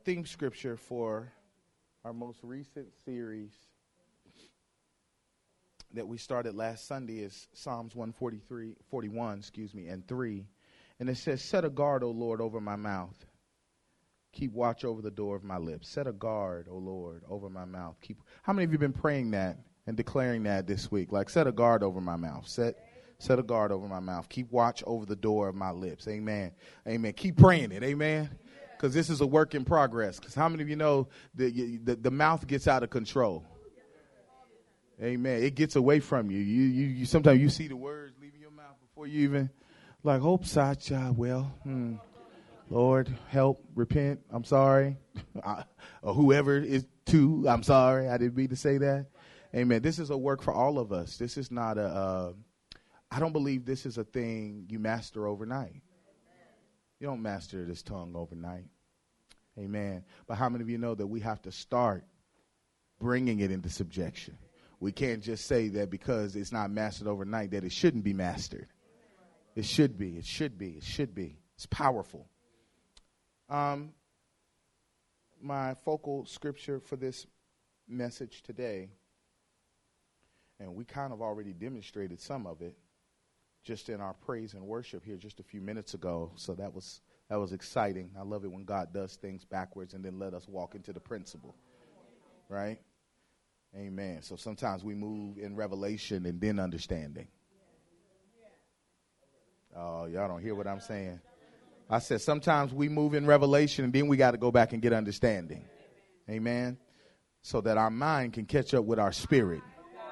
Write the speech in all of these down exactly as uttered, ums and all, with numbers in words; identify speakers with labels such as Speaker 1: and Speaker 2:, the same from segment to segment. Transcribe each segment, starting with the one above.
Speaker 1: theme scripture for our most recent series that we started last Sunday is Psalms one forty-three, forty-one, excuse me, and three. And it says, set a guard, O Lord, over my mouth. Keep watch over the door of my lips. Set a guard, O Lord, over my mouth. Keep. How many of you have been praying that and declaring that this week? Like, set a guard over my mouth. Set set a guard over my mouth. Keep watch over the door of my lips. Amen. Amen. Keep praying it. Amen. Because this is a work in progress. Because how many of you know the, the the mouth gets out of control? Amen. It gets away from you. You you, you sometimes you see the words leaving your mouth before you even like, hope, Sacha, well, hmm. Lord, help, repent, I'm sorry. I, or whoever is to, I'm sorry. I didn't mean to say that. Amen. This is a work for all of us. This is not a, uh, I don't believe this is a thing you master overnight. You don't master this tongue overnight. Amen. But how many of you know that we have to start bringing it into subjection? We can't just say that because it's not mastered overnight that it shouldn't be mastered. It should be. It should be. It should be. It's powerful. Um, my focal scripture for this message today, and we kind of already demonstrated some of it just in our praise and worship here just a few minutes ago. So that was that was exciting. I love it when God does things backwards and then let us walk into the principle, right? Amen. So sometimes we move in revelation and then understanding. Oh, y'all don't hear what I'm saying. I said sometimes we move in revelation and then we got to go back and get understanding. Amen. So that our mind can catch up with our spirit.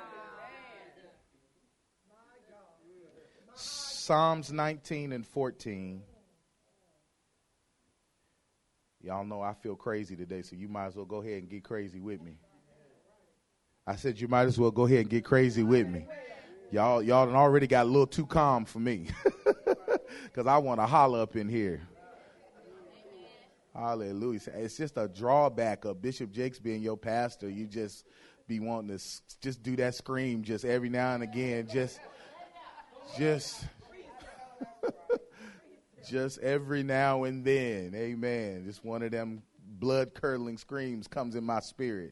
Speaker 1: Psalms nineteen and fourteen. Y'all know I feel crazy today, so you might as well go ahead and get crazy with me. I said you might as well go ahead and get crazy with me. Y'all, y'all done already got a little too calm for me. Because I want to holler up in here. Hallelujah. It's just a drawback of Bishop Jakes being your pastor. You just be wanting to s- just do that scream just every now and again. Just, just, just every now and then. Amen. Just one of them blood-curdling screams comes in my spirit.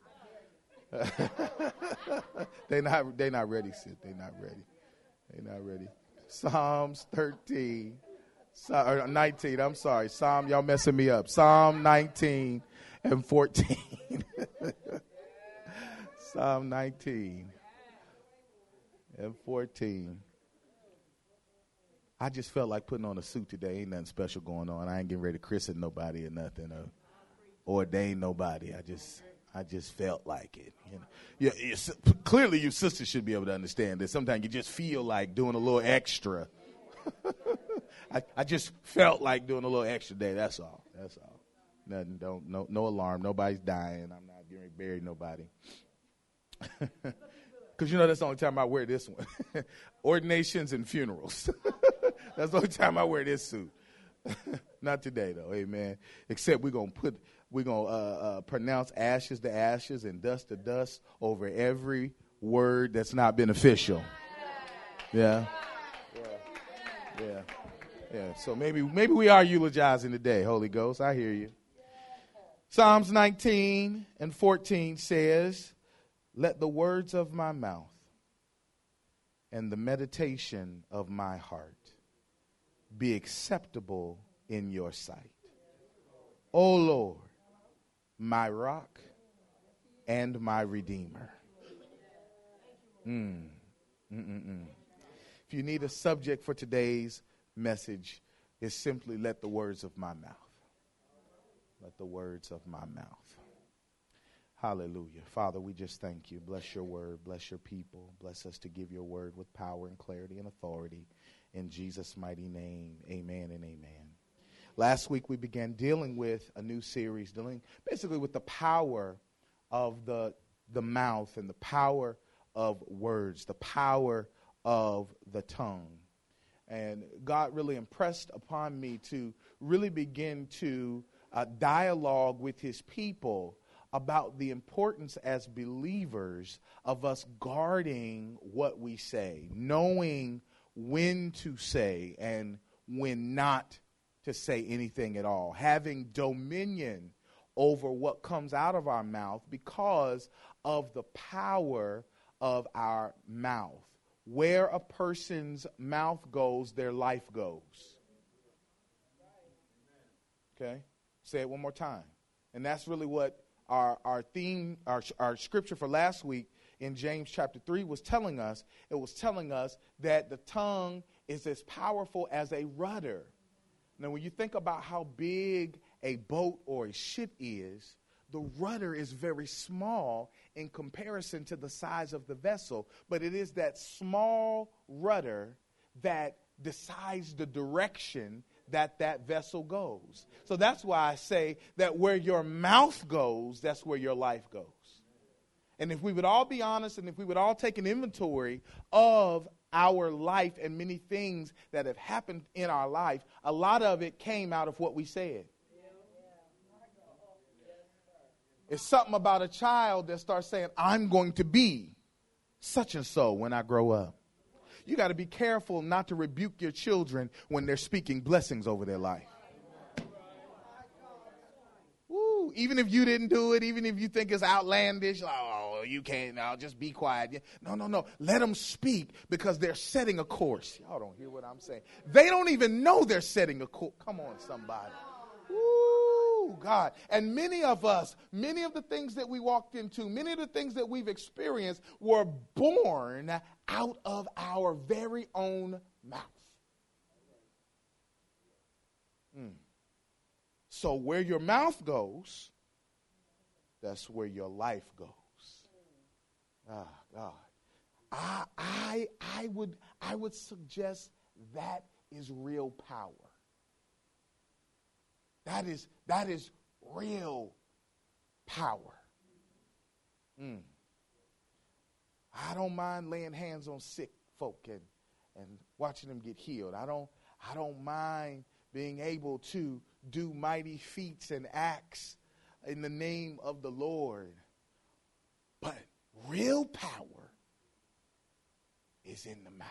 Speaker 1: they not they not ready, Sid. They not ready. They not ready. Psalms thirteen, so, or nineteen. I'm sorry, Psalm. Y'all messing me up. Psalm nineteen and fourteen. Psalm nineteen and fourteen. I just felt like putting on a suit today. Ain't nothing special going on. I ain't getting ready to christen nobody or nothing, or ordain nobody. I just. I just felt like it. You know, yeah, it's, clearly, your sister should be able to understand that. Sometimes you just feel like doing a little extra. I, I just felt like doing a little extra day. That's all. That's all. Nothing. Don't. No. No alarm. Nobody's dying. I'm not getting ready to bury nobody. Because you know that's the only time I wear this one. Ordinations and funerals. That's the only time I wear this suit. Not today, though. Amen. Except we're gonna put. We're going to uh, uh, pronounce ashes to ashes and dust to dust over every word that's not beneficial. Yeah. Yeah. Yeah. Yeah. So maybe maybe we are eulogizing today, Holy Ghost. I hear you. Psalms nineteen and fourteen says, let the words of my mouth and the meditation of my heart be acceptable in your sight. O Lord, my rock and my redeemer. Mm. Mm-mm-mm. If you need a subject for today's message, it's simply let the words of my mouth. Let the words of my mouth. Hallelujah. Father, we just thank you. Bless your word. Bless your people. Bless us to give your word with power and clarity and authority. In Jesus' mighty name, amen and amen. Last week we began dealing with a new series, dealing basically with the power of the the mouth and the power of words, the power of the tongue. And God really impressed upon me to really begin to uh, dialogue with his people about the importance as believers of us guarding what we say, knowing when to say and when not to say anything at all, having dominion over what comes out of our mouth because of the power of our mouth. Where a person's mouth goes, their life goes. Okay? Say it one more time. And that's really what our, our theme, our, our scripture for last week in James chapter three was telling us. It was telling us that the tongue is as powerful as a rudder. Now, when you think about how big a boat or a ship is, the rudder is very small in comparison to the size of the vessel. But it is that small rudder that decides the direction that that vessel goes. So that's why I say that where your mouth goes, that's where your life goes. And if we would all be honest, and if we would all take an inventory of our life and many things that have happened in our life, a lot of it came out of what we said. It's something about a child that starts saying, I'm going to be such and so when I grow up. You got to be careful not to rebuke your children when they're speaking blessings over their life. Woo, even if you didn't do it, even if you think it's outlandish, oh, you can't, I'll just be quiet. No, no, no. Let them speak because they're setting a course. Y'all don't hear what I'm saying. They don't even know they're setting a course. Come on, somebody. Woo, God. And many of us, many of the things that we walked into, many of the things that we've experienced were born out of our very own mouth. Mm. So where your mouth goes, that's where your life goes. Ah, God. I, I, I would, I would suggest that is real power. That is, that is real power. Mm. I don't mind laying hands on sick folk and, and watching them get healed. I don't, I don't mind being able to do mighty feats and acts in the name of the Lord. But real power is in the mouth.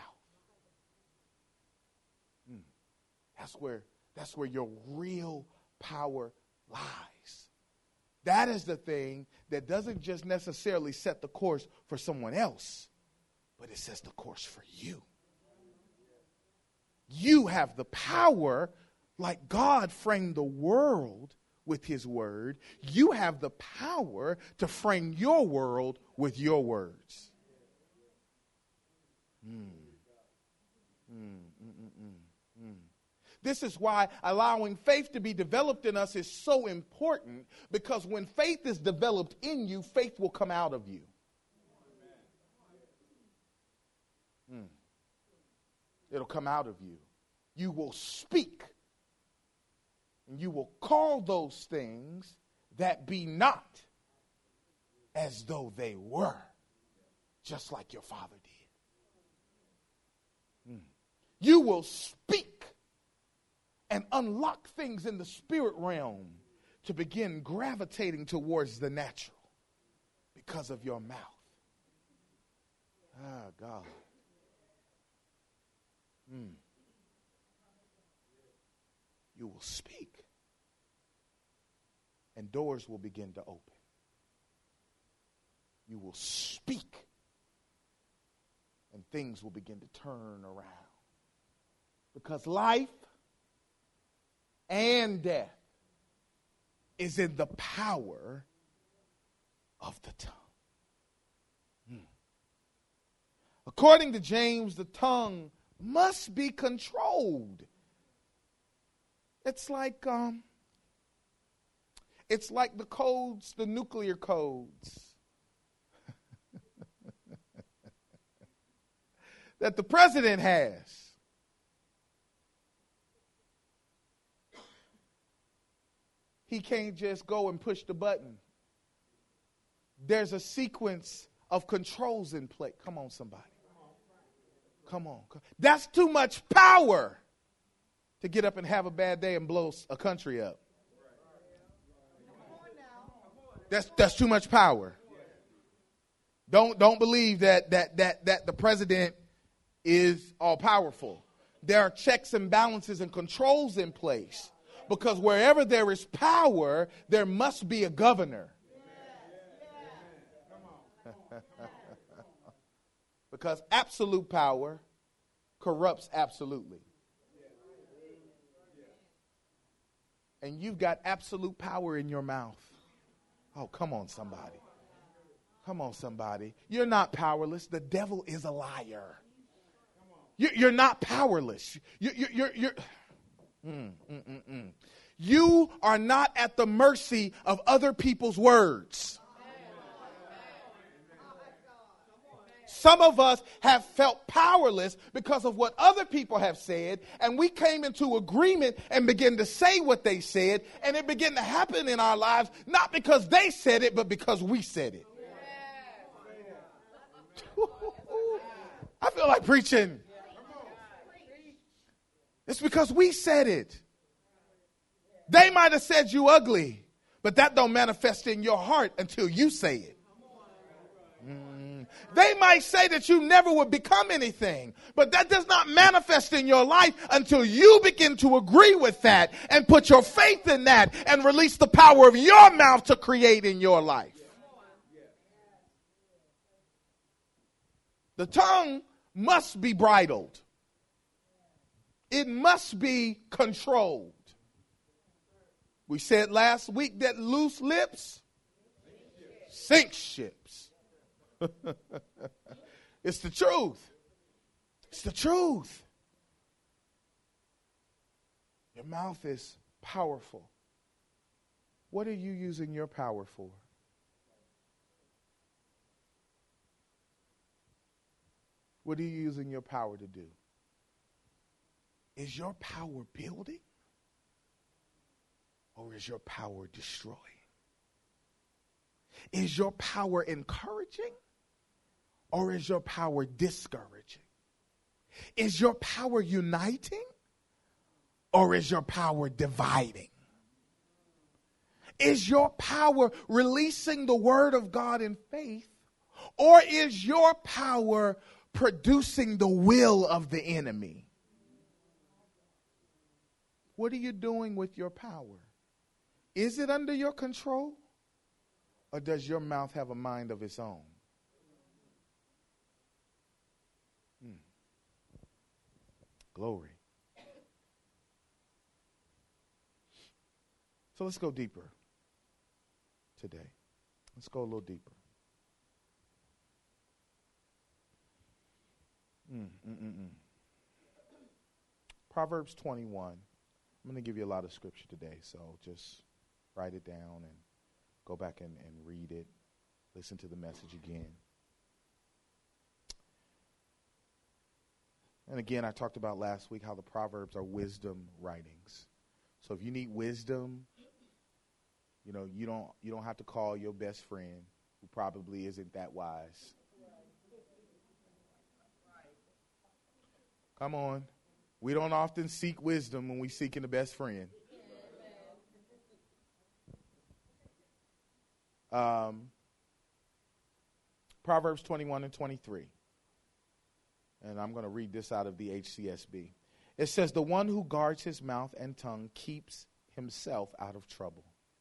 Speaker 1: Mm. That's where, that's where your real power lies. That is the thing that doesn't just necessarily set the course for someone else, but it sets the course for you. You have the power, like God framed the world with his word. You have the power to frame your world with your words. Mm. Mm, mm, mm, mm, mm. This is why allowing faith to be developed in us is so important, because when faith is developed in you, faith will come out of you. Mm. It'll come out of you. You will speak, and you will call those things that be not as though they were, just like your father did. Mm. You will speak and unlock things in the spirit realm to begin gravitating towards the natural because of your mouth. Ah, God. Mm. You will speak, and doors will begin to open. You will speak, and things will begin to turn around. Because life and death is in the power of the tongue. Hmm. According to James, the tongue must be controlled. It's like um, it's like the codes, the nuclear codes that the president has. He can't just go and push the button. There's a sequence of controls in place. Come on, somebody. Come on. That's too much power to get up and have a bad day and blow a country up. That's that's too much power. Don't don't believe that that that that the president is all powerful. There are checks and balances and controls in place. Because wherever there is power, there must be a governor. Because absolute power corrupts absolutely. And you've got absolute power in your mouth. Oh, come on, somebody. Come on, somebody. You're not powerless. The devil is a liar. You're not powerless. You're, you're, you're, mm, mm, mm, mm. You are not at the mercy of other people's words. Some of us have felt powerless because of what other people have said, and we came into agreement and began to say what they said, and it began to happen in our lives, not because they said it, but because we said it. I feel like preaching. It's because we said it. They might have said you ugly, but that don't manifest in your heart until you say it. Mm. They might say that you never would become anything, but that does not manifest in your life until you begin to agree with that and put your faith in that and release the power of your mouth to create in your life. The tongue must be bridled. It must be controlled. We said last week that loose lips sink ships. It's the truth. It's the truth. Your mouth is powerful. What are you using your power for? What are you using your power to do? Is your power building? Or is your power destroying? Is your power encouraging? Or is your power discouraging? Is your power uniting? Or is your power dividing? Is your power releasing the word of God in faith? Or is your power producing the will of the enemy? What are you doing with your power? Is it under your control? Or does your mouth have a mind of its own? Hmm. Glory. So let's go deeper today. Let's go a little deeper. Mm, mm, mm, mm. Proverbs twenty-one. I'm going to give you a lot of scripture today, so just write it down and go back and, and read it. Listen to the message again. And again, I talked about last week how the Proverbs are wisdom writings. So if you need wisdom, you know, you don't you don't have to call your best friend who probably isn't that wise. Come on. We don't often seek wisdom when we seeking the best friend. Um, Proverbs twenty-one and twenty-three. And I'm going to read this out of the H C S B. It says, the one who guards his mouth and tongue keeps himself out of trouble.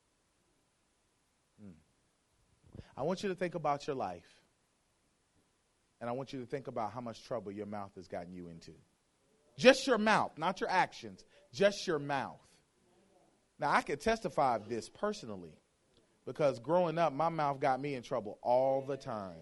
Speaker 1: Hmm. I want you to think about your life. And I want you to think about how much trouble your mouth has gotten you into. Just your mouth, not your actions, just your mouth. Now, I can testify of this personally because growing up, my mouth got me in trouble all the time.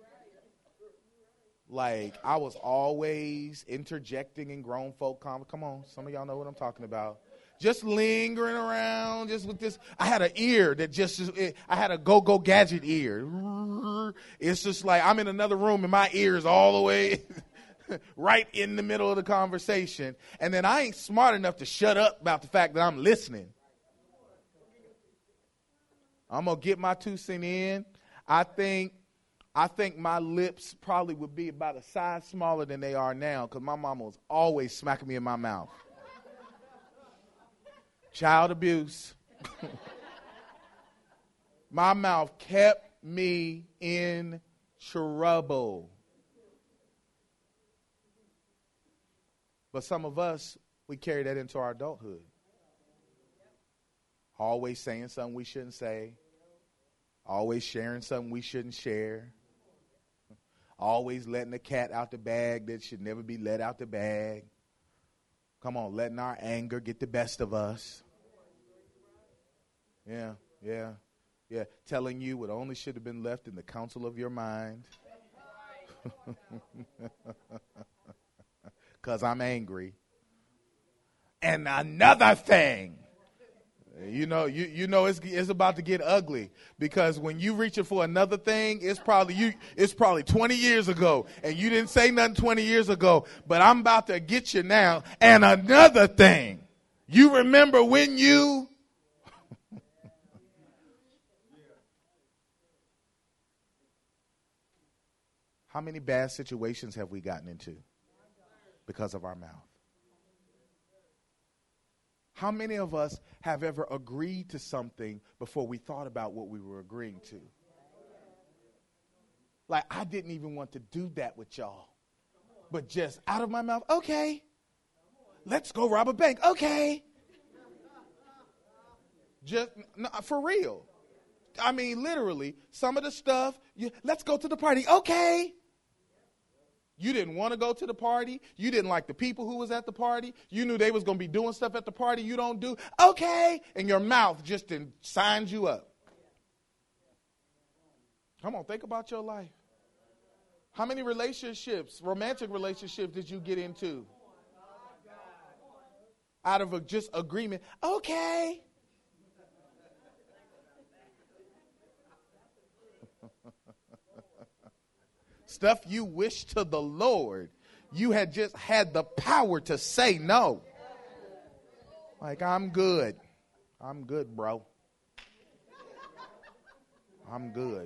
Speaker 1: Like, I was always interjecting in grown folk conversations. Come on, some of y'all know what I'm talking about. Just lingering around, just with this. I had an ear that just, it, I had a go-go gadget ear. It's just like I'm in another room and my ear is all the way right in the middle of the conversation. And then I ain't smart enough to shut up about the fact that I'm listening. I'm going to get my two cents in. I think I think my lips probably would be about a size smaller than they are now because my mama was always smacking me in my mouth. Child abuse. My mouth kept me in trouble. But some of us, we carry that into our adulthood. Always saying something we shouldn't say. Always sharing something we shouldn't share. Always letting the cat out the bag that should never be let out the bag. Come on, letting our anger get the best of us. Yeah, yeah, yeah. Telling you what only should have been left in the counsel of your mind. Because I'm angry. And another thing. You know, you you know it's it's about to get ugly, because when you reaching for another thing, it's probably you it's probably twenty years ago, and you didn't say nothing twenty years ago, but I'm about to get you now. And another thing, you remember when you how many bad situations have we gotten into because of our mouth? How many of us have ever agreed to something before we thought about what we were agreeing to? Like, I didn't even want to do that with y'all. But just out of my mouth, okay, let's go rob a bank. Okay. Just, no, for real. I mean, literally, some of the stuff, you, let's go to the party. Okay. You didn't want to go to the party. You didn't like the people who was at the party. You knew they was going to be doing stuff at the party you don't do. Okay. And your mouth just signs you up. Come on, think about your life. How many relationships, romantic relationships, did you get into out of a just agreement? Okay. Stuff you wish to the Lord you had just had the power to say no. Like, I'm good. I'm good, bro. I'm good.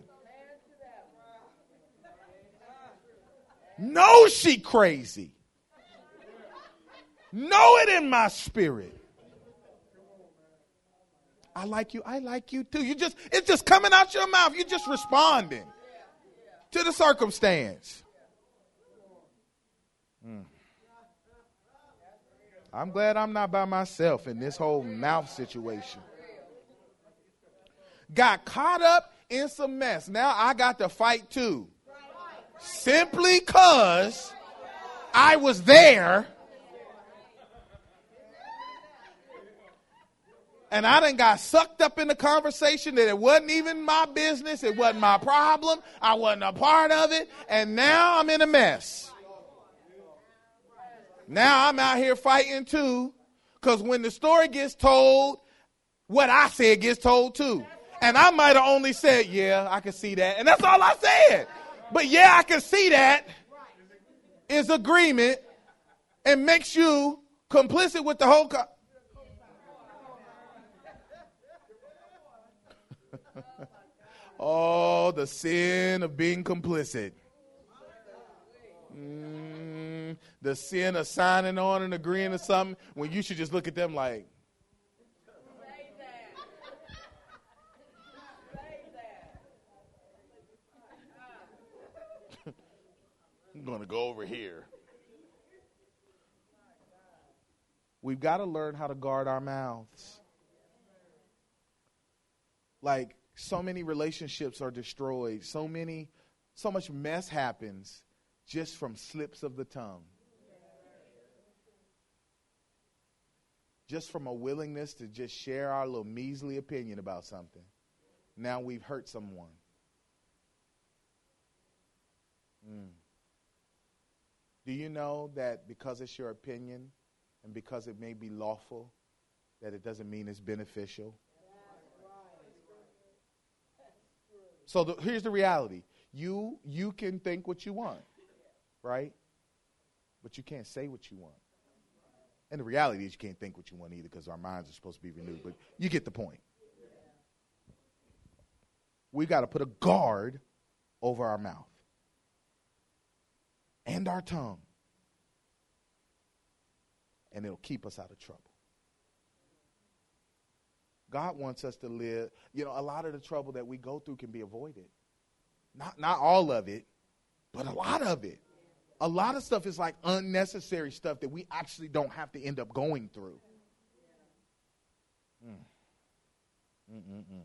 Speaker 1: No, she crazy. Know it in my spirit. I like you. I like you too. You just, it's just coming out your mouth. You're just responding to the circumstance. Mm. I'm glad I'm not by myself in this whole mouth situation. Got caught up in some mess. Now I got to fight too. Simply because I was there. And I done got sucked up in the conversation that it wasn't even my business. It wasn't my problem. I wasn't a part of it. And now I'm in a mess. Now I'm out here fighting too. Because when the story gets told, what I said gets told too. And I might have only said, yeah, I can see that. And that's all I said. But yeah, I can see that is agreement and makes you complicit with the whole co- Oh, the sin of being complicit. Mm, the sin of signing on and agreeing to something when you should just look at them like. I'm going to go over here. We've got to learn how to guard our mouths. Like, so many relationships are destroyed. So many, so much mess happens just from slips of the tongue. Just from a willingness to just share our little measly opinion about something. Now we've hurt someone. Mm. Do you know that because it's your opinion and because it may be lawful, that it doesn't mean it's beneficial? So the, here's the reality. You you can think what you want, right? But you can't say what you want. And the reality is you can't think what you want either because our minds are supposed to be renewed. But you get the point. We've got to put a guard over our mouth and our tongue. And it'll keep us out of trouble. God wants us to live. You know, a lot of the trouble that we go through can be avoided. Not not all of it, but a lot of it. A lot of stuff is like unnecessary stuff that we actually don't have to end up going through. Mm. Mm-mm-mm.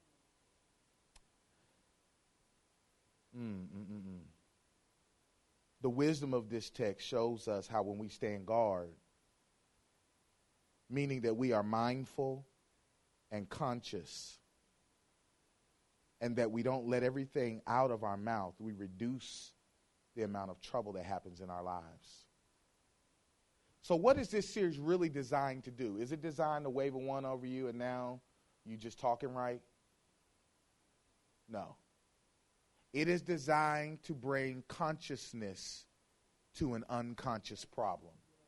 Speaker 1: Mm-mm-mm. The wisdom of this text shows us how when we stand guard, meaning that we are mindful and conscious, and that we don't let everything out of our mouth, we reduce the amount of trouble that happens in our lives. So what is this series really designed to do? Is it designed to wave a one over you and now you just talking right? No. It is designed to bring consciousness to an unconscious problem.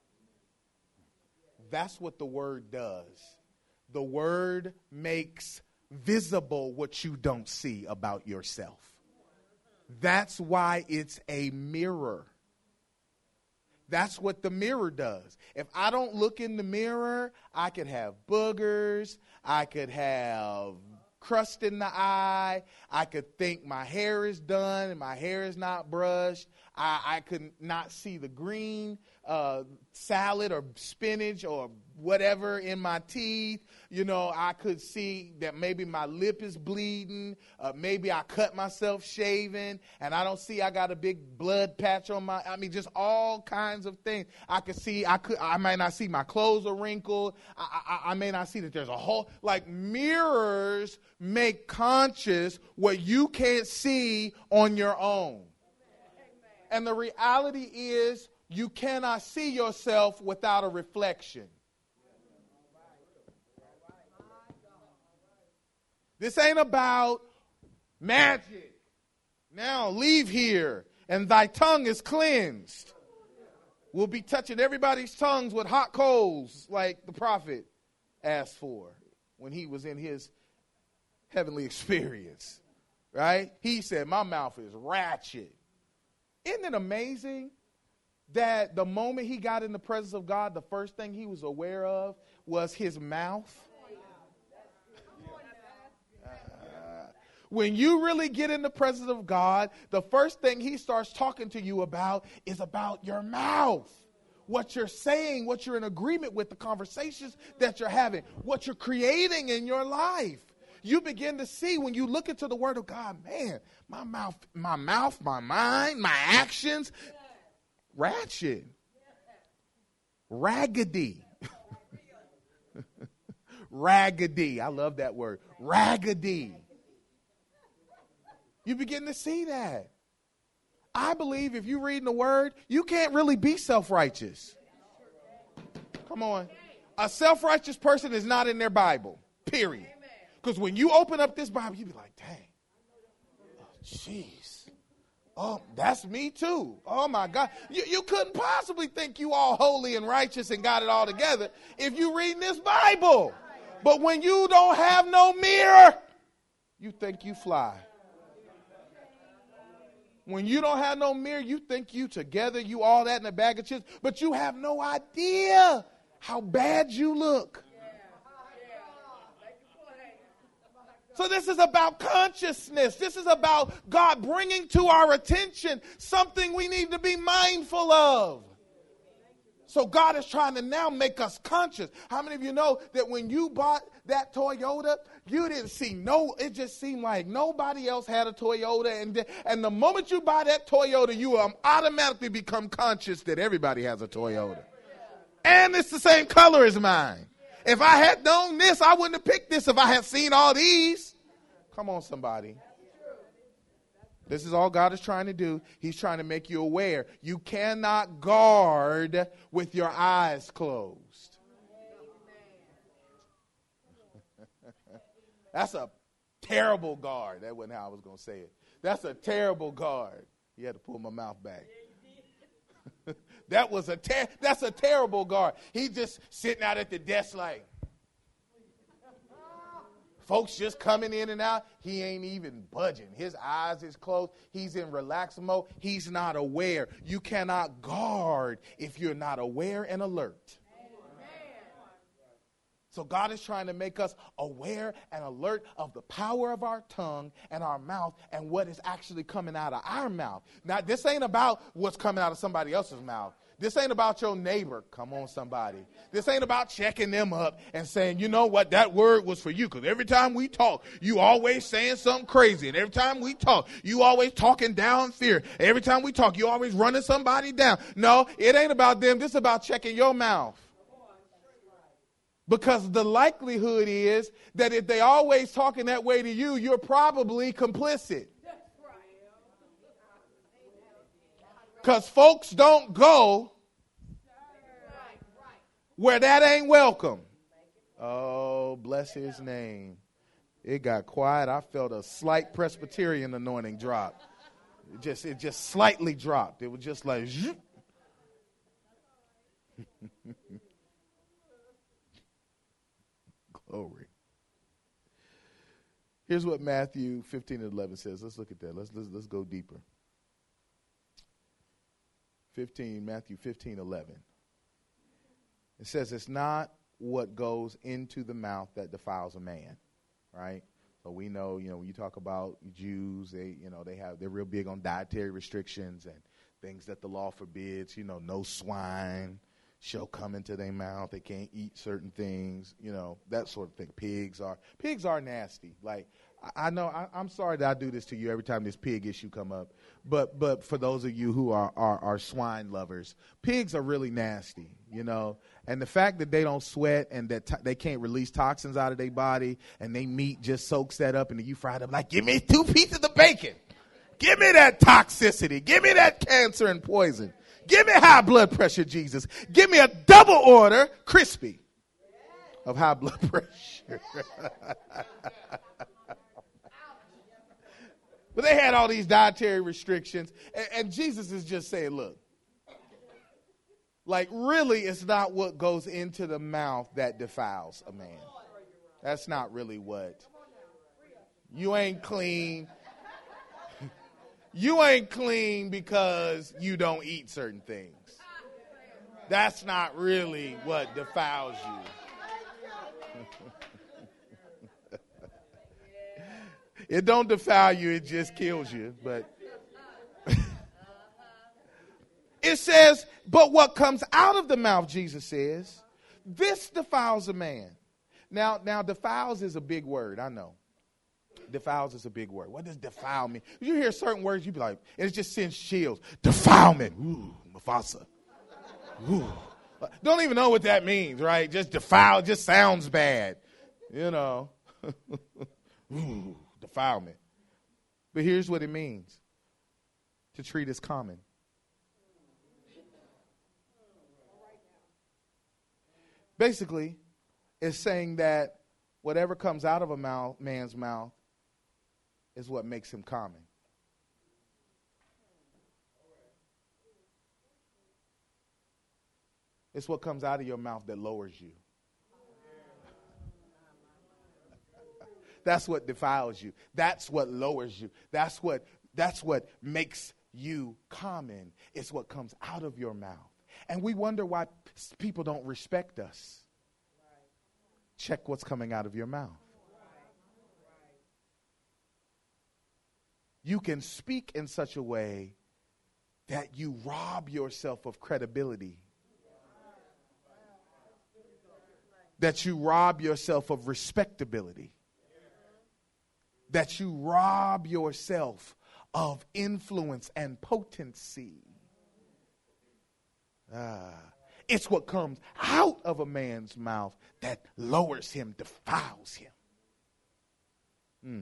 Speaker 1: That's what the word does. The word makes visible what you don't see about yourself. That's why it's a mirror. That's what the mirror does. If I don't look in the mirror, I could have boogers, I could have crust in the eye, I could think my hair is done and my hair is not brushed, I, I could not see the green uh, salad or spinach or whatever in my teeth. You know, I could see that maybe my lip is bleeding, uh, maybe I cut myself shaving, and I don't see I got a big blood patch on my, I mean, just all kinds of things. I could see, I could, I might not see my clothes are wrinkled, I, I, I may not see that there's a whole, like mirrors make conscious what you can't see on your own. And the reality is you cannot see yourself without a reflection. This ain't about magic. Now leave here and thy tongue is cleansed. We'll be touching everybody's tongues with hot coals like the prophet asked for when he was in his heavenly experience. Right? He said, my mouth is ratchet. Isn't it amazing that the moment he got in the presence of God, the first thing he was aware of was his mouth? Uh, when you really get in the presence of God, the first thing he starts talking to you about is about your mouth. What you're saying, what you're in agreement with, the conversations that you're having, what you're creating in your life. You begin to see when you look into the word of God, man, my mouth, my mouth, my mind, my actions, ratchet, raggedy, raggedy. I love that word, raggedy. You begin to see that. I believe if you're reading the word, you can't really be self-righteous. Come on. A self-righteous person is not in their Bible, period. Because when you open up this Bible, you be like, dang, oh, jeez. Oh, that's me too. Oh, my God. You, you couldn't possibly think you all holy and righteous and got it all together if you read this Bible. But when you don't have no mirror, you think you fly. When you don't have no mirror, you think you together, you all that in a bag of chips, but you have no idea how bad you look. So this is about consciousness. This is about God bringing to our attention something we need to be mindful of. So God is trying to now make us conscious. How many of you know that when you bought that Toyota, you didn't see no, it just seemed like nobody else had a Toyota. And, and the moment you buy that Toyota, you um, automatically become conscious that everybody has a Toyota. And it's the same color as mine. If I had known this, I wouldn't have picked this if I had seen all these. Come on, somebody. This is all God is trying to do. He's trying to make you aware. You cannot guard with your eyes closed. That's a terrible guard. That wasn't how I was going to say it. That's a terrible guard. You had to pull my mouth back. That was a ter- that's a terrible guard. He's just sitting out at the desk like, folks just coming in and out. He ain't even budging. His eyes is closed. He's in relaxed mode. He's not aware. You cannot guard if you're not aware and alert. So God is trying to make us aware and alert of the power of our tongue and our mouth and what is actually coming out of our mouth. Now, this ain't about what's coming out of somebody else's mouth. This ain't about your neighbor. Come on, somebody. This ain't about checking them up and saying, you know what, that word was for you. Because every time we talk, you always saying something crazy. And every time we talk, you always talking down fear. Every time we talk, you always running somebody down. No, it ain't about them. This is about checking your mouth. Because the likelihood is that if they always talking that way to you, you're probably complicit. Because folks don't go where that ain't welcome. Oh, bless his name. It got quiet. I felt a slight Presbyterian anointing drop. It just, it just slightly dropped. It was just like, glory. Here's what Matthew fifteen and eleven says. Let's look at that. Let's, let's, let's go deeper. fifteen, Matthew fifteen, eleven. It says it's not what goes into the mouth that defiles a man, right? So we know, you know, when you talk about Jews, they, you know, they have, they're real big on dietary restrictions and things that the law forbids, you know, no swine shall come into their mouth. They can't eat certain things, you know, that sort of thing. Pigs are, pigs are nasty. Like, I know, I, I'm sorry that I do this to you every time this pig issue come up, but but for those of you who are, are, are swine lovers, pigs are really nasty, you know, and the fact that they don't sweat and that to- they can't release toxins out of their body and they meat just soaks that up and then you fry it up like, give me two pieces of bacon. Give me that toxicity. Give me that cancer and poison. Give me high blood pressure, Jesus. Give me a double order crispy of high blood pressure. But they had all these dietary restrictions. And, and Jesus is just saying, look, like really it's not what goes into the mouth that defiles a man. That's not really what. You ain't clean. You ain't clean because you don't eat certain things. That's not really what defiles you. It don't defile you, it just kills you. But it says, but what comes out of the mouth, Jesus says, this defiles a man. Now, now defiles is a big word, I know. Defiles is a big word. What does defile mean? You hear certain words, you be like, and it just sends chills. Defilement. Ooh, Mufasa. Ooh. Don't even know what that means, right? Just defile just sounds bad. You know. Ooh. Defilement. But here's what it means. To treat as common. Basically, it's saying that whatever comes out of a mouth, man's mouth is what makes him common. It's what comes out of your mouth that lowers you. That's what defiles you. That's what lowers you. That's what that's what makes you common. It's what comes out of your mouth. And we wonder why people don't respect us. Check what's coming out of your mouth. You can speak in such a way that you rob yourself of credibility. That you rob yourself of respectability. That you rob yourself of influence and potency. Ah, it's what comes out of a man's mouth that lowers him, defiles him. Mm.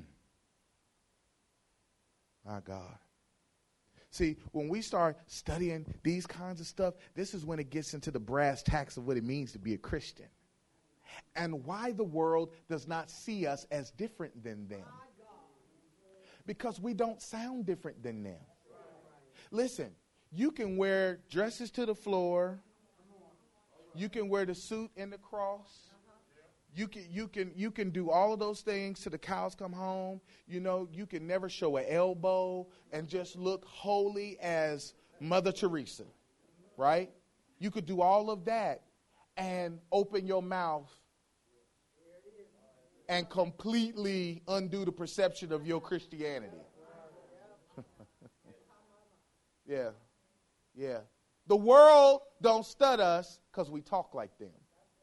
Speaker 1: My God. See, when we start studying these kinds of stuff, this is when it gets into the brass tacks of what it means to be a Christian. And why the world does not see us as different than them. Because we don't sound different than them. Listen, you can wear dresses to the floor. You can wear the suit and the cross. You can you can you can do all of those things till the cows come home. You know, you can never show an elbow and just look holy as Mother Teresa, right? You could do all of that and open your mouth and completely undo the perception of your Christianity. Yeah. Yeah. The world don't stud us because we talk like them.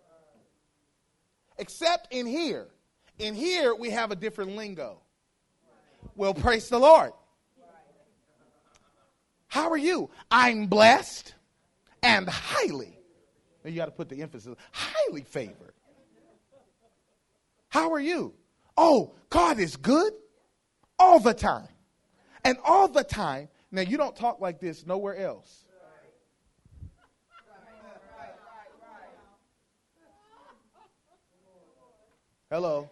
Speaker 1: Except in here. In here, we have a different lingo. Well, praise the Lord. How are you? I'm blessed and highly. You got to put the emphasis. Highly favored. How are you? Oh, God is good all the time. And all the time. Now, you don't talk like this nowhere else. Hello.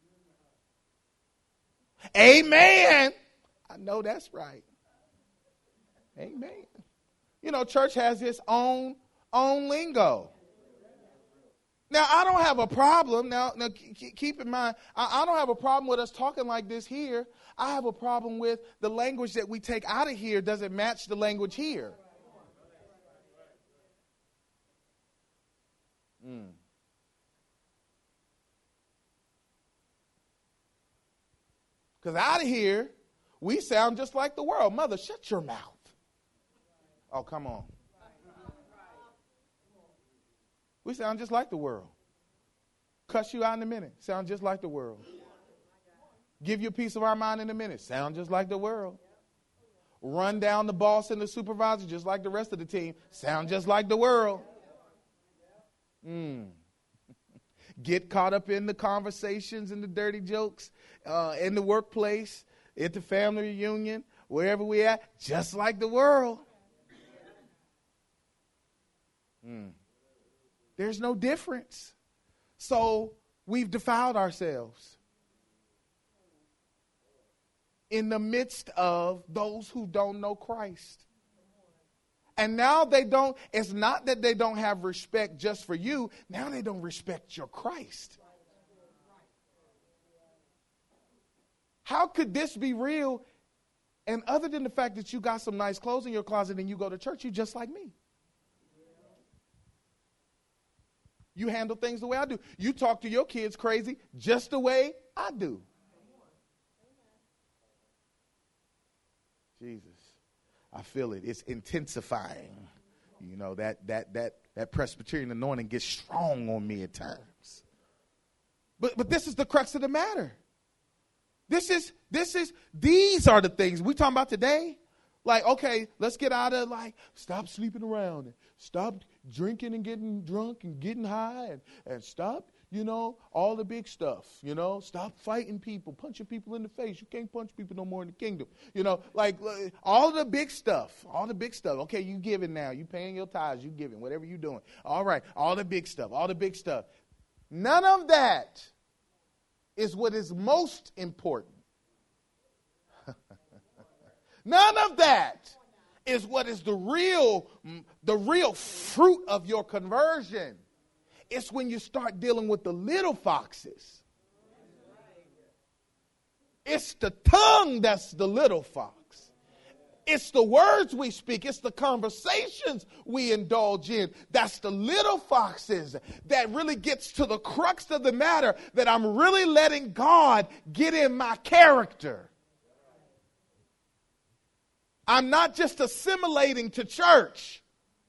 Speaker 1: Amen. I know that's right. Amen. You know, church has its own own lingo. Now, I don't have a problem. Now, now keep in mind, I, I don't have a problem with us talking like this here. I have a problem with the language that we take out of here doesn't match the language here. Mm. Because out of here, we sound just like the world. Mother, shut your mouth. Oh, come on. We sound just like the world. Cuss you out in a minute. Sound just like the world. Give you a piece of our mind in a minute. Sound just like the world. Run down the boss and the supervisor just like the rest of the team. Sound just like the world. Mm. Get caught up in the conversations and the dirty jokes uh, in the workplace, at the family reunion, wherever we at, just like the world. Mm. There's no difference. So we've defiled ourselves in the midst of those who don't know Christ. And now they don't, it's not that they don't have respect just for you. Now they don't respect your Christ. How could this be real? And other than the fact that you got some nice clothes in your closet and you go to church, you just like me. You handle things the way I do. You talk to your kids crazy just the way I do. Jesus. I feel it. It's intensifying. You know, that that that that Presbyterian anointing gets strong on me at times. But but this is the crux of the matter. This is this is these are the things we talking about today. Like, okay, let's get out of like stop sleeping around and stop drinking and getting drunk and getting high and, and stop, you know, all the big stuff, you know, stop fighting people, punching people in the face. You can't punch people no more in the kingdom. You know, like all the big stuff, all the big stuff. Okay, you giving now. You paying your tithes, you giving, whatever you doing. All right, all the big stuff, all the big stuff. None of that is what is most important. None of that is what is the real, the real fruit of your conversion. It's when you start dealing with the little foxes. It's the tongue that's the little fox. It's the words we speak. It's the conversations we indulge in. That's the little foxes that really gets to the crux of the matter, that I'm really letting God get in my character. I'm not just assimilating to church.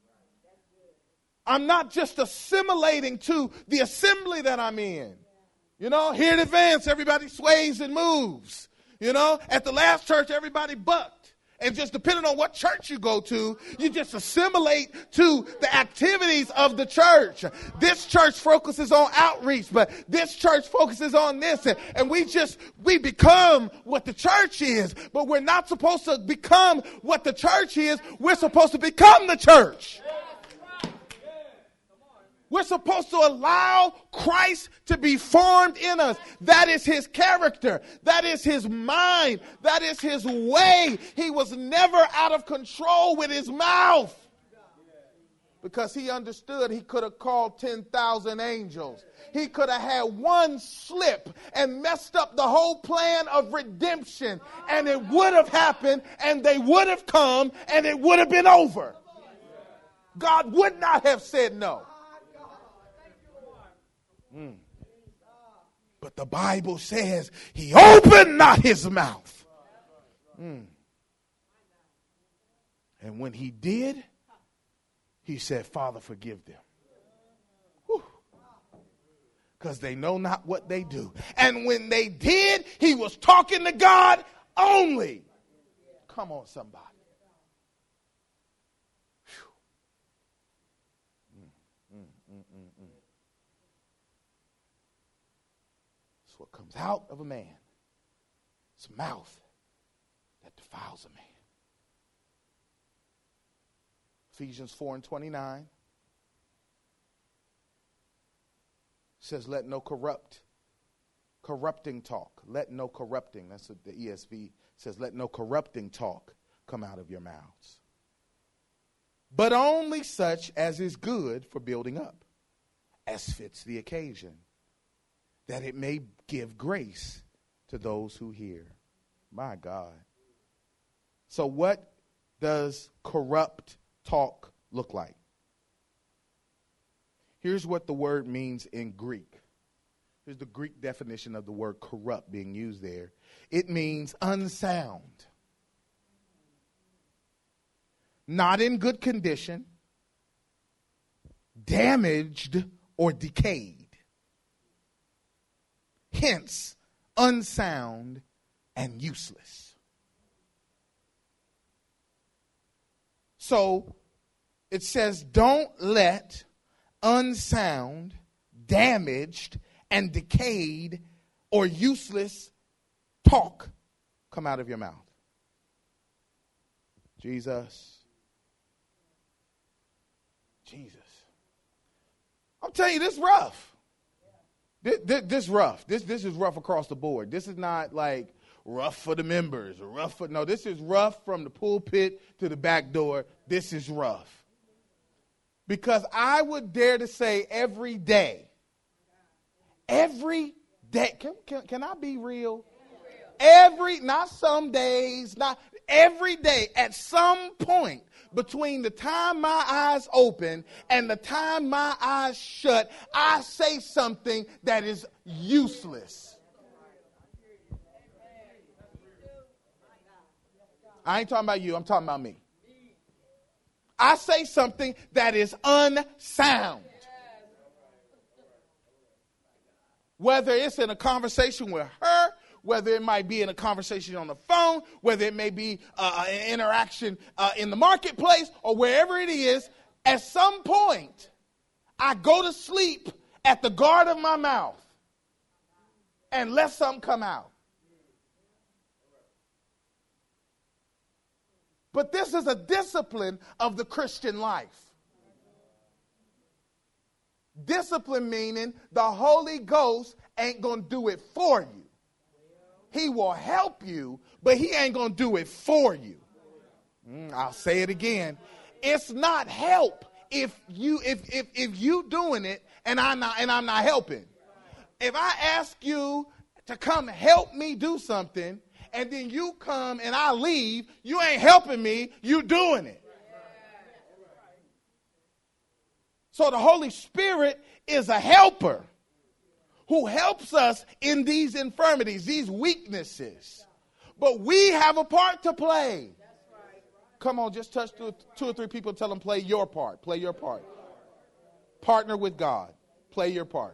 Speaker 1: I'm not just assimilating to the assembly that I'm in. You know, here at Advance, everybody sways and moves. You know, at the last church, everybody bucked. And just depending on what church you go to, you just assimilate to the activities of the church. This church focuses on outreach, but this church focuses on this. And, and we just, we become what the church is. But we're not supposed to become what the church is. We're supposed to become the church. We're supposed to allow Christ to be formed in us. That is his character. That is his mind. That is his way. He was never out of control with his mouth. Because he understood he could have called ten thousand angels. He could have had one slip and messed up the whole plan of redemption. And it would have happened, and they would have come, and it would have been over. God would not have said no. Mm. But the Bible says he opened not his mouth. Mm. And when he did, he said, Father, forgive them. Because they know not what they do. And when they did, he was talking to God only. Come on, somebody. Mm, mm, mm, mm, mm. It's what comes out of a man. It's a mouth that defiles a man. Ephesians four and twenty-nine says, let no corrupt, corrupting talk. Let no corrupting, that's what the E S V says, let no corrupting talk come out of your mouths. But only such as is good for building up, as fits the occasion, that it may give grace to those who hear. My God. So what does corrupt talk look like? Here's what the word means in Greek. Here's the Greek definition of the word corrupt being used there. It means unsound, not in good condition, damaged or decayed. Hence, unsound and useless. So it says, don't let unsound, damaged, and decayed or useless talk come out of your mouth. Jesus. Jesus. I'm telling you, this is rough. This, this, this rough. This, this is rough across the board. This is not like rough for the members or rough for, no, this is rough from the pulpit to the back door. This is rough. Because I would dare to say every day, every day, can, can, can I be real? Every, not some days, not every day, at some point between the time my eyes open and the time my eyes shut, I say something that is useless. I ain't talking about you, I'm talking about me. I say something that is unsound. Whether it's in a conversation with her, whether it might be in a conversation on the phone, whether it may be uh, an interaction uh, in the marketplace, or wherever it is, at some point, I go to sleep at the guard of my mouth and let something come out. But this is a discipline of the Christian life. Discipline meaning the Holy Ghost ain't going to do it for you. He will help you, but he ain't going to do it for you. Mm, I'll say it again. It's not help if you if if if you doing it and I'm not and I'm not helping. If I ask you to come help me do something, and then you come and I leave, you ain't helping me, you doing it. So the Holy Spirit is a helper who helps us in these infirmities, these weaknesses. But we have a part to play. Come on, just touch two, two or three people and tell them, play your part, play your part. Partner with God, play your part.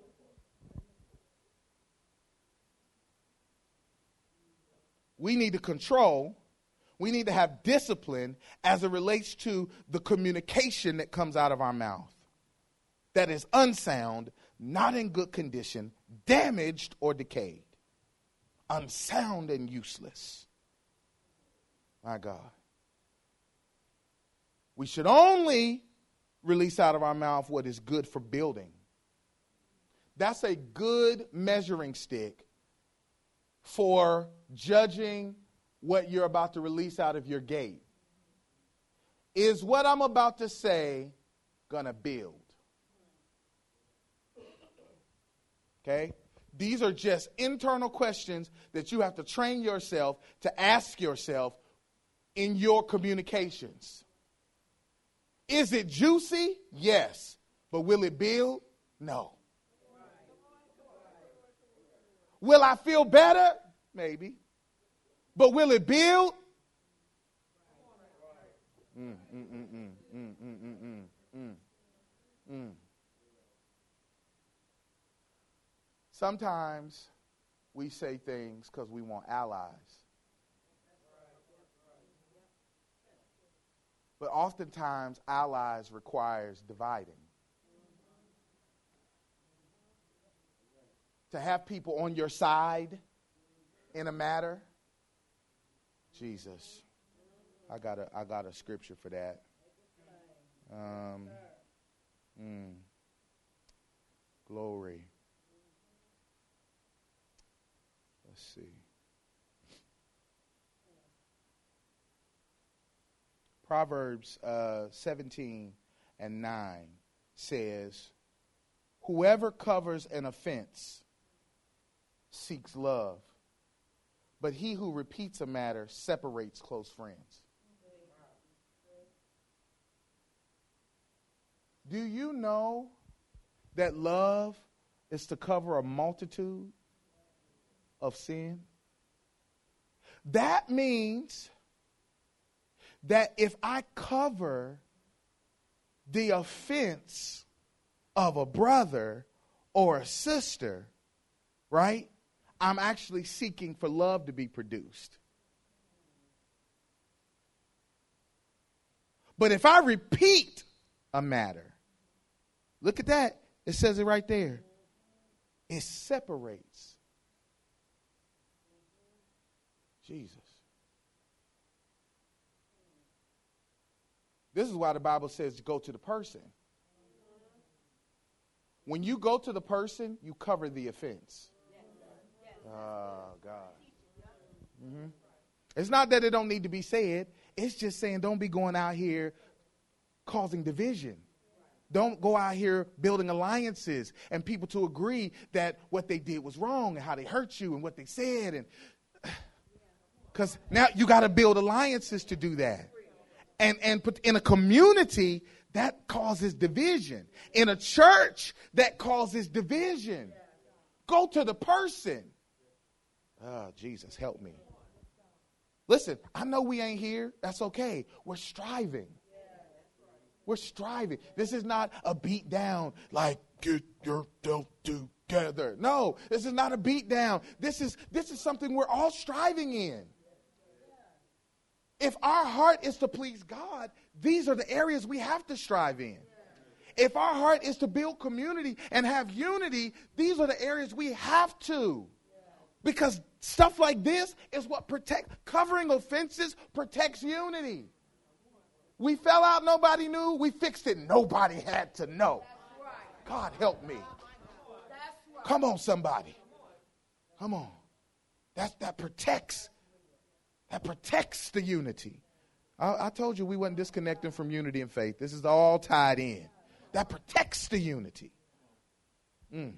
Speaker 1: We need to control, we need to have discipline as it relates to the communication that comes out of our mouth. That is unsound, not in good condition, damaged or decayed. Unsound and useless. My God. We should only release out of our mouth what is good for building. That's a good measuring stick for judging what you're about to release out of your gate. Is what I'm about to say gonna build? Okay? These are just internal questions that you have to train yourself to ask yourself in your communications. Is it juicy? Yes. But will it build? No. Will I feel better? Maybe. But will it build? Mm, mm, mm, mm, mm, mm, mm, mm, mm, mm. Sometimes we say things because we want allies. But oftentimes, allies requires dividing. To have people on your side in a matter. Jesus. I got a, I got a scripture for that. Um, mm, glory. Let's see. Proverbs uh, seventeen and nine says, whoever covers an offense seeks love, but he who repeats a matter separates close friends. Do you know that love is to cover a multitude of sin? That means that if I cover the offense of a brother or a sister, right, I'm actually seeking for love to be produced. But if I repeat a matter, look at that. It says it right there. It separates. Jesus. This is why the Bible says to go to the person. When you go to the person, you cover the offense. Oh, God. Mm-hmm. It's not that it don't need to be said. It's just saying don't be going out here causing division. Don't go out here building alliances and people to agree that what they did was wrong and how they hurt you and what they said. And because now you got to build alliances to do that. And, and put in a community, that causes division. In a church, that causes division. Go to the person. Oh, Jesus, help me. Listen, I know we ain't here. That's okay. We're striving. We're striving. This is not a beat down like get yourself together. No, this is not a beat down. This is this is something we're all striving in. If our heart is to please God, these are the areas we have to strive in. If our heart is to build community and have unity, these are the areas we have to. Because stuff like this is what protect covering offenses protects unity. We fell out, nobody knew. We fixed it, nobody had to know. God help me. Come on, somebody. Come on. That that protects. That protects the unity. I, I told you we wasn't disconnecting from unity and faith. This is all tied in. That protects the unity. Mm.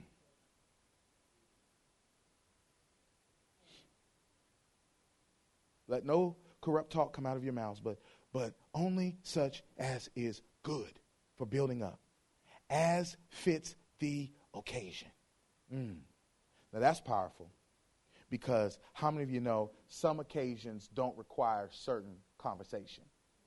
Speaker 1: Let no corrupt talk come out of your mouths, but but only such as is good for building up, as fits the occasion. Mm. Now that's powerful. Because how many of you know some occasions don't require certain conversation?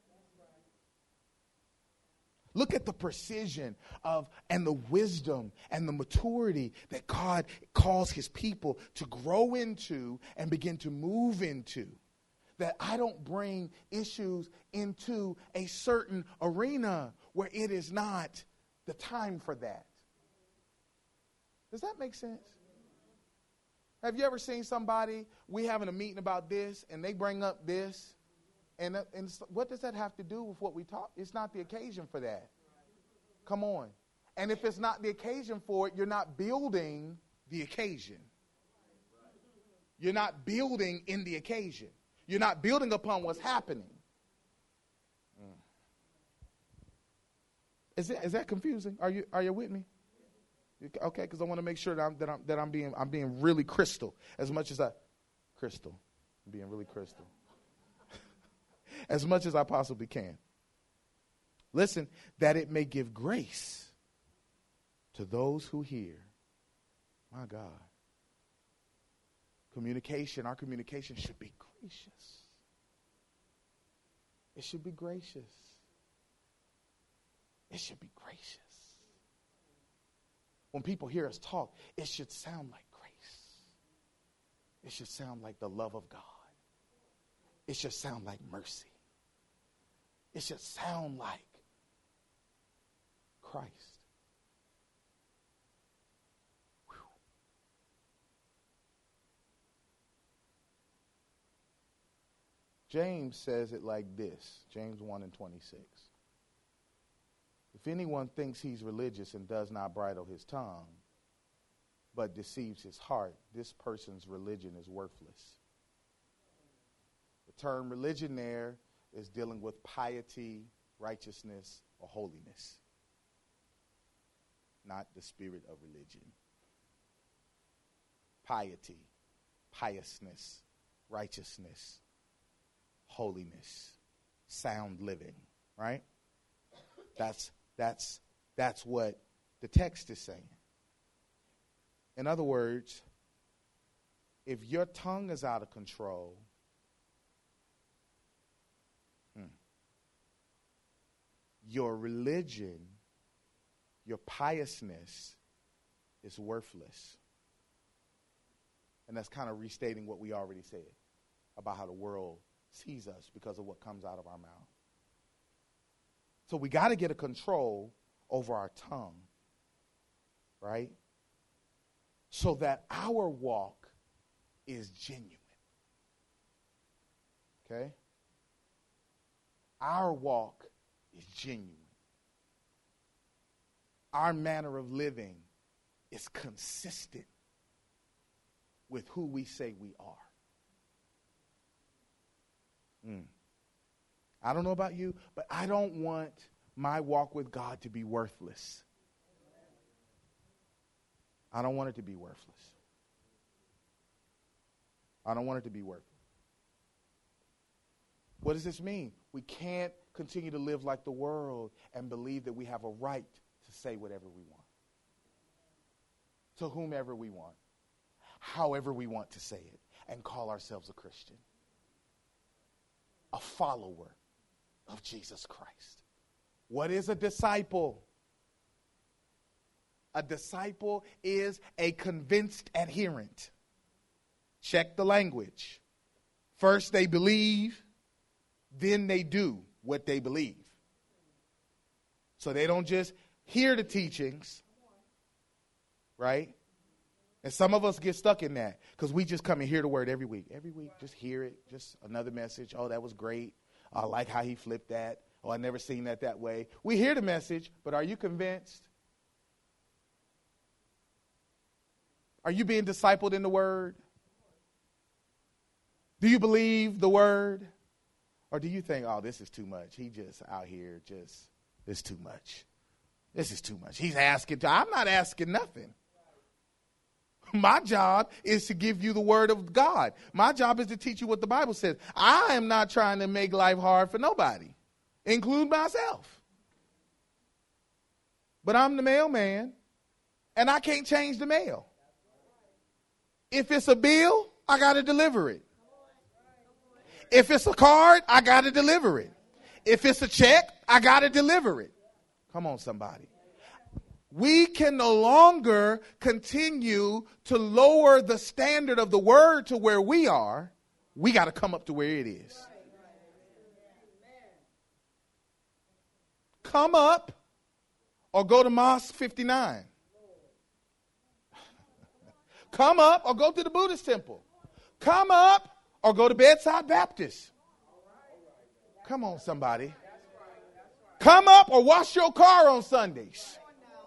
Speaker 1: Look at the precision of and the wisdom and the maturity that God calls his people to grow into and begin to move into. That I don't bring issues into a certain arena where it is not the time for that. Does that make sense? Have you ever seen somebody, we having a meeting about this, and they bring up this, and, and what does that have to do with what we talk? It's not the occasion for that. Come on. And if it's not the occasion for it, you're not building the occasion. You're not building in the occasion. You're not building upon what's happening. Mm. Is that, is that confusing? Are you are you with me? Okay, because I want to make sure that I'm that I'm that I'm being I'm being really crystal as much as I crystal. I'm being really crystal. As much as I possibly can. Listen, that it may give grace to those who hear. My God. Communication, our communication should be gracious. It should be gracious. It should be gracious. When people hear us talk, it should sound like grace. It should sound like the love of God. It should sound like mercy. It should sound like Christ. Whew. James says it like this, James one and twenty-six. If anyone thinks he's religious and does not bridle his tongue, but deceives his heart, this person's religion is worthless. The term religion there is dealing with piety, righteousness, or holiness, not the spirit of religion. Piety, piousness, righteousness, holiness, sound living, right? That's that's that's what the text is saying. In other words, if your tongue is out of control, hmm, your religion, your piousness is worthless. And that's kind of restating what we already said about how the world sees us because of what comes out of our mouth. So we got to get a control over our tongue, right? So that our walk is genuine. Okay? Our walk is genuine. Our manner of living is consistent with who we say we are. Mm. I don't know about you, but I don't want my walk with God to be worthless. I don't want it to be worthless. I don't want it to be worthless. What does this mean? We can't continue to live like the world and believe that we have a right to say whatever we want, to whomever we want, however we want to say it, and call ourselves a Christian, a follower of Jesus Christ. What is a disciple? A disciple is a convinced adherent. Check the language. First they believe, then they do what they believe. So they don't just hear the teachings, right? And some of us get stuck in that because we just come and hear the word every week. Every week, just hear it. Just another message. Oh, that was great. I like how he flipped that. Oh, I never seen that that way. We hear the message, but are you convinced? Are you being discipled in the word? Do you believe the word? Or do you think, oh, this is too much? He just out here just, this is too much. This is too much. He's asking. To, I'm not asking nothing. My job is to give you the word of God. My job is to teach you what the Bible says. I am not trying to make life hard for nobody, include myself. But I'm the mailman, and I can't change the mail. If it's a bill, I got to deliver it. If it's a card, I got to deliver it. If it's a check, I got to deliver it. Come on, somebody. We can no longer continue to lower the standard of the word to where we are. We got to come up to where it is. Come up or go to Mosque fifty-nine. Come up or go to the Buddhist temple. Come up or go to Bedside Baptist. Come on, somebody. Come up or wash your car on Sundays.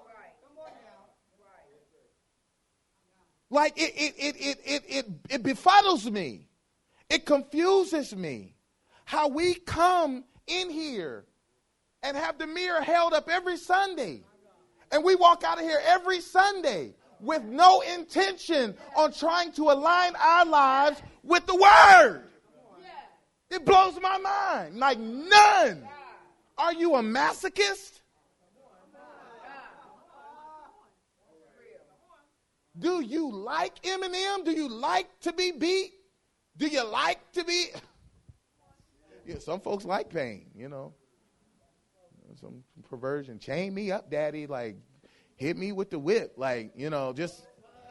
Speaker 1: Like it, it, it, it, it, it, it befuddles me. It confuses me how we come in here and have the mirror held up every Sunday. And we walk out of here every Sunday with no intention on trying to align our lives with the word. It blows my mind. Like none. Are you a masochist? Do you like Eminem? Do you like to be beat? Do you like to be? Yeah, some folks like pain, you know. Some perversion. Chain me up, daddy. Like, hit me with the whip. Like, you know, just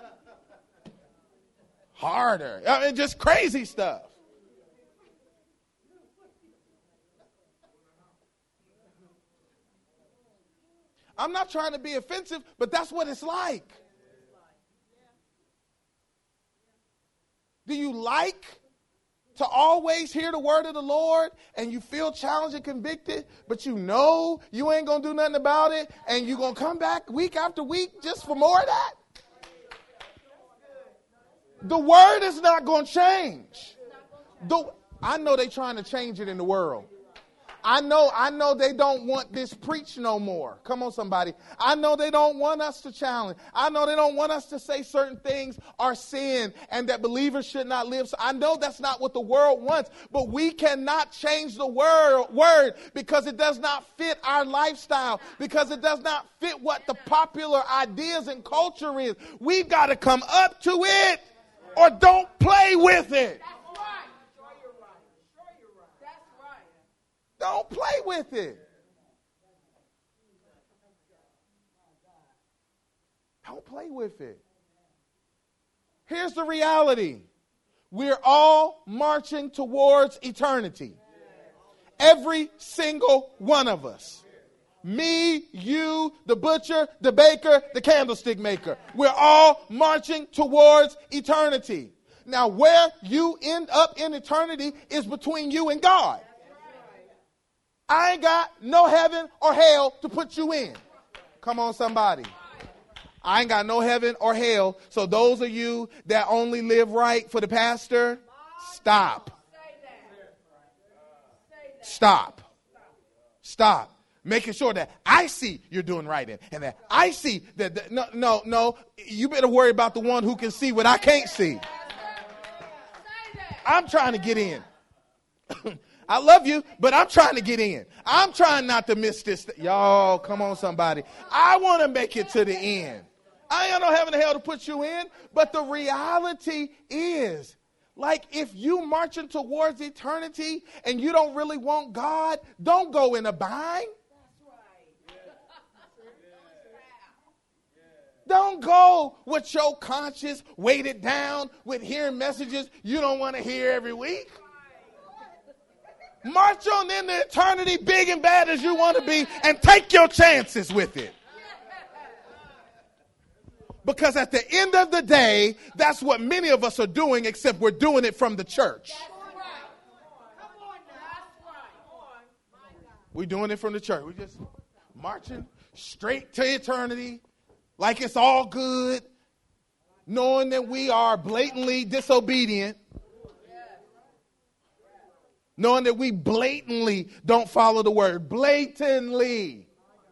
Speaker 1: harder. I mean, just crazy stuff. I'm not trying to be offensive, but that's what it's like. Do you like to always hear the word of the Lord and you feel challenged and convicted, but you know you ain't going to do nothing about it and you're going to come back week after week just for more of that? The word is not going to change. The, I know they're trying to change it in the world. I know, I know they don't want this preached no more. Come on, somebody. I know they don't want us to challenge. I know they don't want us to say certain things are sin and that believers should not live. So I know that's not what the world wants, but we cannot change the word, word because it does not fit our lifestyle, because it does not fit what the popular ideas and culture is. We've got to come up to it or don't play with it. Don't play with it. Don't play with it. Here's the reality. We're all marching towards eternity. Every single one of us. Me, you, the butcher, the baker, the candlestick maker. We're all marching towards eternity. Now, where you end up in eternity is between you and God. I ain't got no heaven or hell to put you in. Come on, somebody. I ain't got no heaven or hell. So those of you that only live right for the pastor, stop. Stop. Stop. Making sure that I see you're doing right in, and that I see that, that no, no, no. You better worry about the one who can see what I can't see. I'm trying to get in. I love you, but I'm trying to get in. I'm trying not to miss this. Th- Y'all, come on, somebody. I want to make it to the end. I ain't got no heaven and hell to put you in, but the reality is, like, if you marching towards eternity and you don't really want God, don't go in a bind. Don't go with your conscience weighted down with hearing messages you don't want to hear every week. March on into eternity big and bad as you want to be and take your chances with it. Because at the end of the day, that's what many of us are doing, except we're doing it from the church. We're doing it from the church. We're just marching straight to eternity like it's all good, knowing that we are blatantly disobedient. Knowing that we blatantly don't follow the word. Blatantly.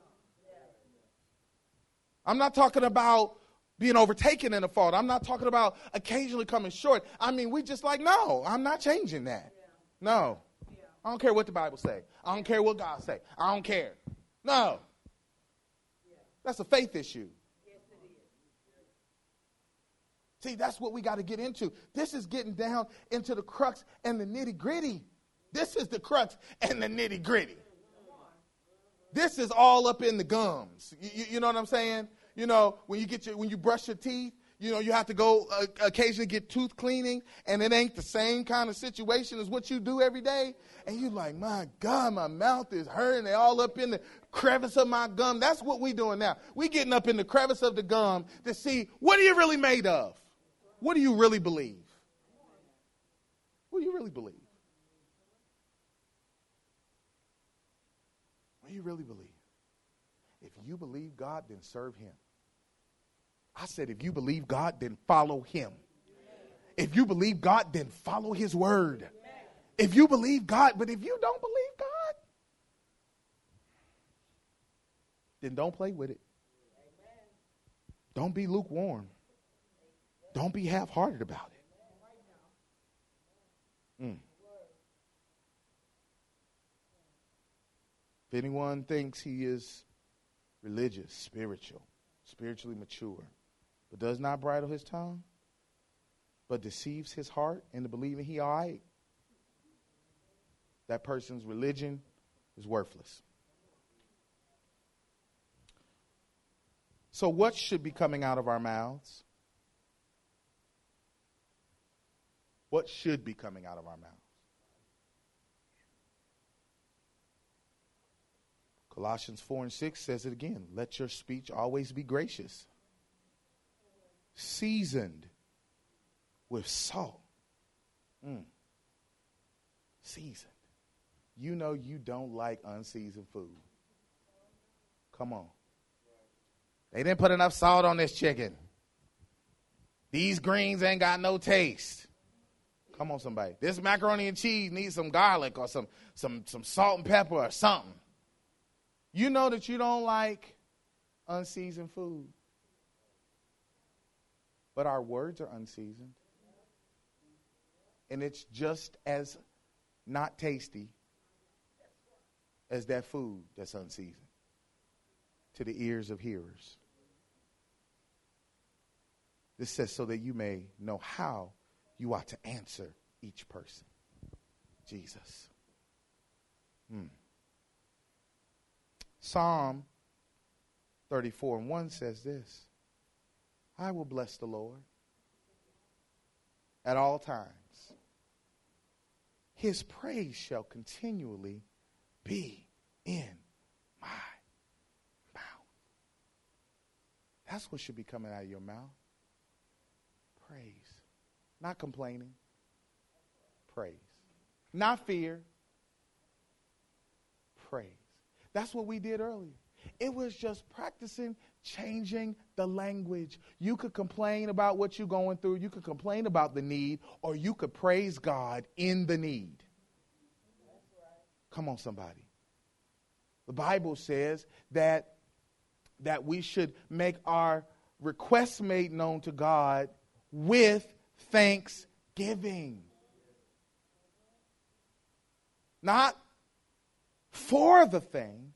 Speaker 1: I'm not talking about being overtaken in a fault. I'm not talking about occasionally coming short. I mean, we just like, no, I'm not changing that. No. I don't care what the Bible say. I don't care what God say. I don't care. No. That's a faith issue. See, that's what we got to get into. This is getting down into the crux and the nitty gritty. This is the crux and the nitty gritty. This is all up in the gums. You, you, you know what I'm saying? You know, when you get your, when you brush your teeth, you know, you have to go uh, occasionally get tooth cleaning, and it ain't the same kind of situation as what you do every day. And you're like, my God, my mouth is hurting. They all up in the crevice of my gum. That's what we doing now. We getting up in the crevice of the gum to see, what are you really made of? What do you really believe? What do you really believe? What do you really believe? If you believe God, then serve him. I said, if you believe God, then follow him. If you believe God, then follow his word. If you believe God, but if you don't believe God, then don't play with it. Don't be lukewarm. Don't be half-hearted about it. Mm. If anyone thinks he is religious, spiritual, spiritually mature, but does not bridle his tongue, but deceives his heart into believing he all right, that person's religion is worthless. So what should be coming out of our mouths? What should be coming out of our mouths? Colossians four and six says it again. Let your speech always be gracious, seasoned with salt. Mm. Seasoned. You know you don't like unseasoned food. Come on. They didn't put enough salt on this chicken. These greens ain't got no taste. Come on, somebody. This macaroni and cheese needs some garlic or some, some, some salt and pepper or something. You know that you don't like unseasoned food. But our words are unseasoned. And it's just as not tasty as that food that's unseasoned to the ears of hearers. This says so that you may know how you ought to answer each person. Jesus. Hmm. Psalm thirty-four and one says this. I will bless the Lord at all times. His praise shall continually be in my mouth. That's what should be coming out of your mouth. Praise. Not complaining. Praise. Not fear. Praise. That's what we did earlier. It was just practicing changing the language. You could complain about what you're going through. You could complain about the need, or you could praise God in the need. Come on, somebody. The Bible says that, that we should make our requests made known to God with thanksgiving. Not for the thing,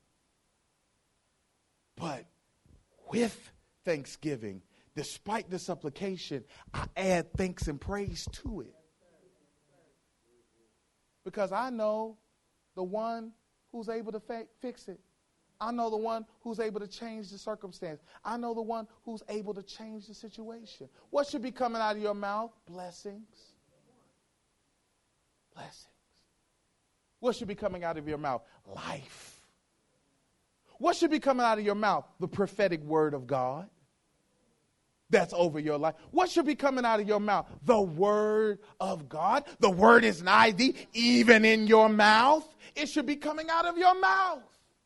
Speaker 1: but with thanksgiving. Despite the supplication, I add thanks and praise to it. Because I know the one who's able to fa- fix it. I know the one who's able to change the circumstance. I know the one who's able to change the situation. What should be coming out of your mouth? Blessings. Blessings. What should be coming out of your mouth? Life. What should be coming out of your mouth? The prophetic word of God that's over your life. What should be coming out of your mouth? The word of God. The word is nigh thee, even in your mouth. It should be coming out of your mouth.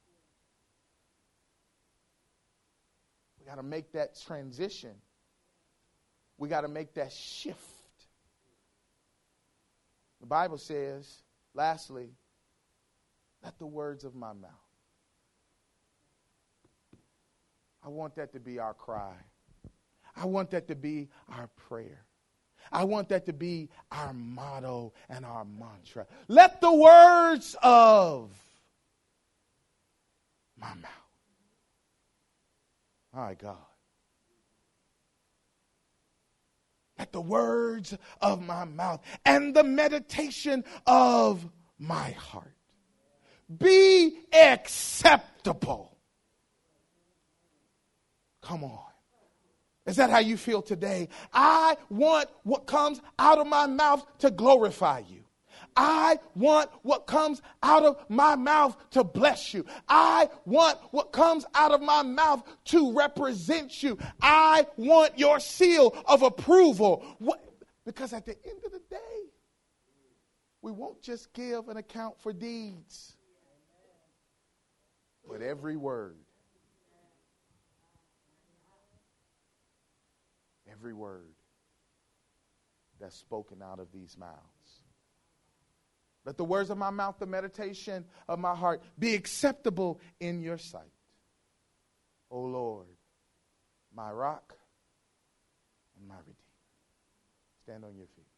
Speaker 1: We got to make that transition. We got to make that shift. The Bible says, lastly, let the words of my mouth. I want that to be our cry. I want that to be our prayer. I want that to be our motto and our mantra. Let the words of my mouth. My God. Let the words of my mouth and the meditation of my heart be acceptable. Come on. Is that how you feel today? I want what comes out of my mouth to glorify you. I want what comes out of my mouth to bless you. I want what comes out of my mouth to represent you. I want your seal of approval. What? Because at the end of the day, we won't just give an account for deeds, but every word. Every word that's spoken out of these mouths. Let the words of my mouth, the meditation of my heart be acceptable in your sight. O Lord, my rock and my redeemer. Stand on your feet.